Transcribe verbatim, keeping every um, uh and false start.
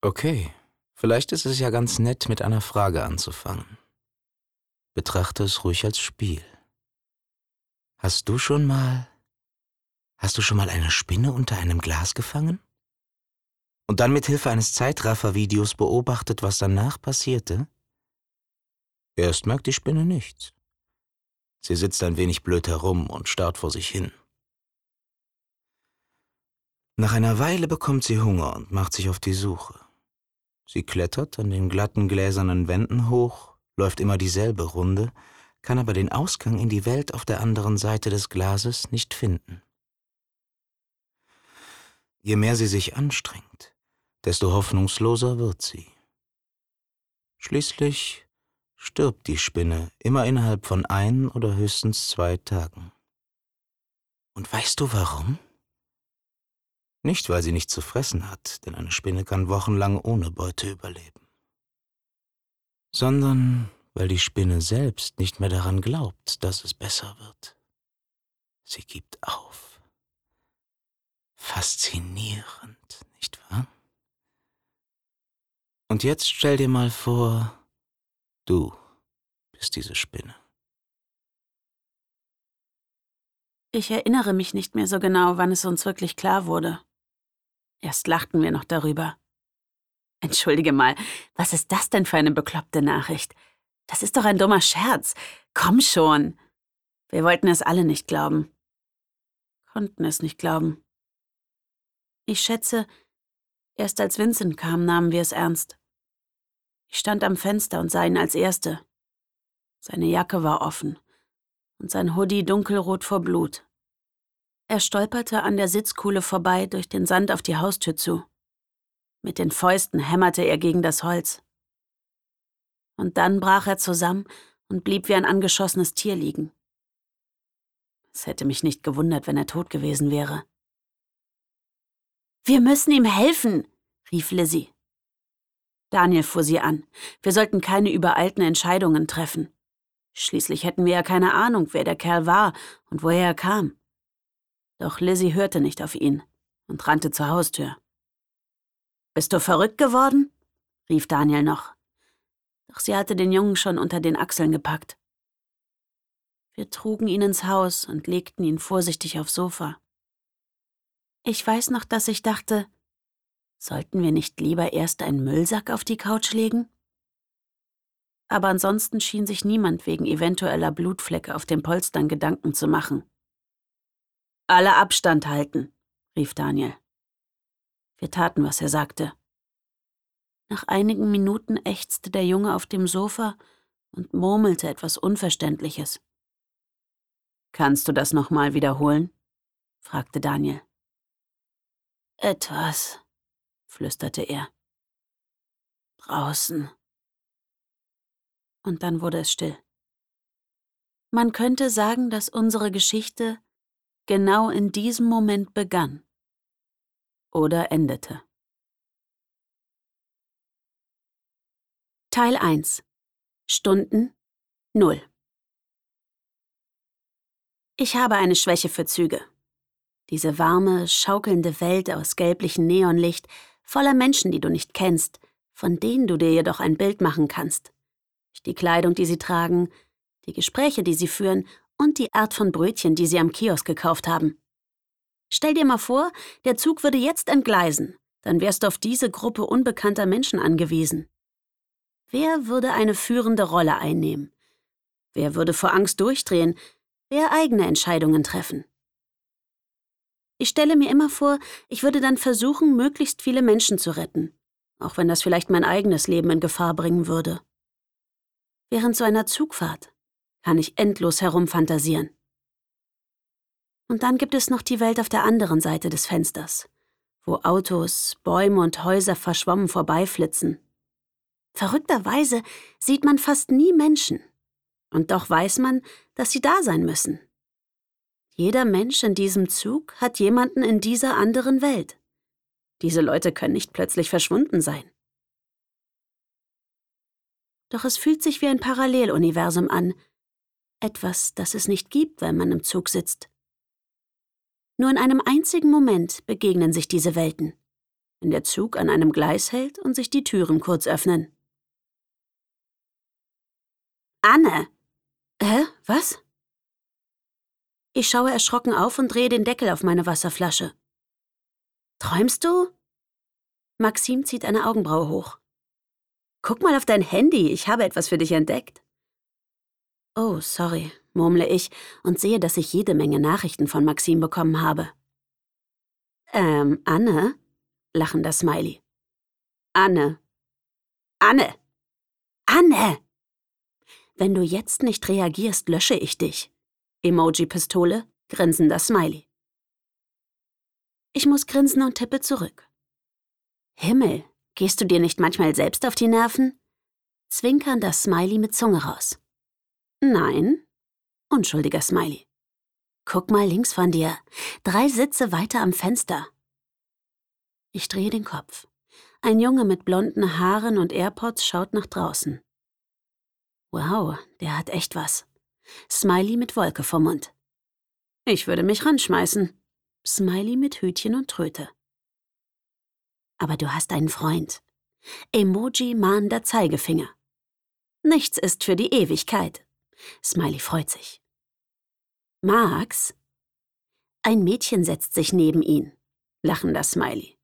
Okay, vielleicht ist es ja ganz nett, mit einer Frage anzufangen. Betrachte es ruhig als Spiel. Hast du schon mal, hast du schon mal eine Spinne unter einem Glas gefangen? Und dann mit Hilfe eines Zeitraffer-Videos beobachtet, was danach passierte? Erst merkt die Spinne nichts. Sie sitzt ein wenig blöd herum und starrt vor sich hin. Nach einer Weile bekommt sie Hunger und macht sich auf die Suche. Sie klettert an den glatten gläsernen Wänden hoch, läuft immer dieselbe Runde, kann aber den Ausgang in die Welt auf der anderen Seite des Glases nicht finden. Je mehr sie sich anstrengt, desto hoffnungsloser wird sie. Schließlich stirbt die Spinne immer innerhalb von ein oder höchstens zwei Tagen. Und weißt du warum? Nicht, weil sie nichts zu fressen hat, denn eine Spinne kann wochenlang ohne Beute überleben, sondern weil die Spinne selbst nicht mehr daran glaubt, dass es besser wird. Sie gibt auf. Faszinierend, nicht wahr? Und jetzt stell dir mal vor, du bist diese Spinne. Ich erinnere mich nicht mehr so genau, wann es uns wirklich klar wurde. Erst lachten wir noch darüber. Entschuldige mal, was ist das denn für eine bekloppte Nachricht? Das ist doch ein dummer Scherz. Komm schon. Wir wollten es alle nicht glauben. Konnten es nicht glauben. Ich schätze, erst als Vincent kam, nahmen wir es ernst. Ich stand am Fenster und sah ihn als Erste. Seine Jacke war offen und sein Hoodie dunkelrot vor Blut. Er stolperte an der Sitzkuhle vorbei durch den Sand auf die Haustür zu. Mit den Fäusten hämmerte er gegen das Holz. Und dann brach er zusammen und blieb wie ein angeschossenes Tier liegen. Es hätte mich nicht gewundert, wenn er tot gewesen wäre. »Wir müssen ihm helfen«, rief Lizzie. Daniel fuhr sie an. Wir sollten keine übereilten Entscheidungen treffen. Schließlich hätten wir ja keine Ahnung, wer der Kerl war und woher er kam. Doch Lizzie hörte nicht auf ihn und rannte zur Haustür. »Bist du verrückt geworden?« rief Daniel noch. Doch sie hatte den Jungen schon unter den Achseln gepackt. Wir trugen ihn ins Haus und legten ihn vorsichtig aufs Sofa. Ich weiß noch, dass ich dachte, sollten wir nicht lieber erst einen Müllsack auf die Couch legen? Aber ansonsten schien sich niemand wegen eventueller Blutflecke auf den Polstern Gedanken zu machen. »Alle Abstand halten«, rief Daniel. Wir taten, was er sagte. Nach einigen Minuten ächzte der Junge auf dem Sofa und murmelte etwas Unverständliches. »Kannst du das nochmal wiederholen?« fragte Daniel. »Etwas«, flüsterte er. »Draußen.« Und dann wurde es still. Man könnte sagen, dass unsere Geschichte genau in diesem Moment begann oder endete. Teil eins. Stunden null. Ich habe eine Schwäche für Züge. Diese warme, schaukelnde Welt aus gelblichem Neonlicht, voller Menschen, die du nicht kennst, von denen du dir jedoch ein Bild machen kannst. Durch die Kleidung, die sie tragen, die Gespräche, die sie führen und die Art von Brötchen, die sie am Kiosk gekauft haben. Stell dir mal vor, der Zug würde jetzt entgleisen, dann wärst du auf diese Gruppe unbekannter Menschen angewiesen. Wer würde eine führende Rolle einnehmen? Wer würde vor Angst durchdrehen? Wer eigene Entscheidungen treffen? Ich stelle mir immer vor, ich würde dann versuchen, möglichst viele Menschen zu retten, auch wenn das vielleicht mein eigenes Leben in Gefahr bringen würde. Während so einer Zugfahrt kann ich endlos herumfantasieren. Und dann gibt es noch die Welt auf der anderen Seite des Fensters, wo Autos, Bäume und Häuser verschwommen vorbeiflitzen. Verrückterweise sieht man fast nie Menschen. Und doch weiß man, dass sie da sein müssen. Jeder Mensch in diesem Zug hat jemanden in dieser anderen Welt. Diese Leute können nicht plötzlich verschwunden sein. Doch es fühlt sich wie ein Paralleluniversum an. Etwas, das es nicht gibt, wenn man im Zug sitzt. Nur in einem einzigen Moment begegnen sich diese Welten. wenn der Zug an einem Gleis hält und sich die Türen kurz öffnen. Anne! Hä? Was? Ich schaue erschrocken auf und drehe den Deckel auf meine Wasserflasche. Träumst du? Maxim zieht eine Augenbraue hoch. Guck mal auf dein Handy, ich habe etwas für dich entdeckt. Oh, sorry, murmle ich und sehe, dass ich jede Menge Nachrichten von Maxim bekommen habe. Ähm, Anne? Lachender Smiley. Anne. Anne! Anne! Wenn du jetzt nicht reagierst, lösche ich dich. Emoji-Pistole, grinsender Smiley. Ich muss grinsen und tippe zurück. Himmel, gehst du dir nicht manchmal selbst auf die Nerven? Zwinkernder Smiley mit Zunge raus. Nein, unschuldiger Smiley. Guck mal links von dir, drei Sitze weiter am Fenster. Ich drehe den Kopf. Ein Junge mit blonden Haaren und AirPods schaut nach draußen. Wow, der hat echt was. Smiley mit Wolke vom Mund. Ich würde mich ranschmeißen. Smiley mit Hütchen und Tröte. Aber du hast einen Freund. Emoji mahnender Zeigefinger. Nichts ist für die Ewigkeit. Smiley freut sich. Max? Ein Mädchen setzt sich neben ihn. Lachender Smiley.